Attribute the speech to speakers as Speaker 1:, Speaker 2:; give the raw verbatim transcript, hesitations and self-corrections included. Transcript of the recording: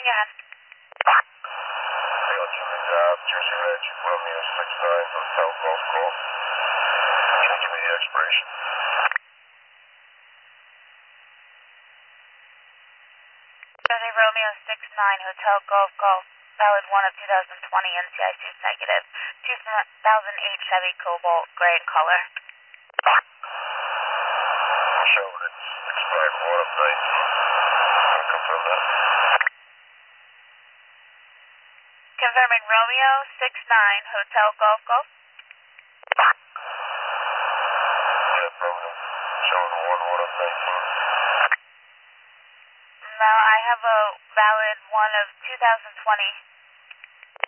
Speaker 1: again.
Speaker 2: Hey, Jimmy Drive, Jersey Red, Romeo six nine, Hotel Golf Golf. Can you give me the expiration?
Speaker 1: Jersey Romeo six nine, Hotel Golf Golf, valid one of two thousand twenty, N C I C is negative. two thousand eight Chevy Cobalt, gray in color.
Speaker 2: Show it's expired one of nineteen. Can you confirm that?
Speaker 1: Confirming Romeo six nine, Hotel Golf Golf.
Speaker 2: Yeah, Romeo. Showing one one of nineteen.
Speaker 1: No, I have a valid one of two thousand twenty.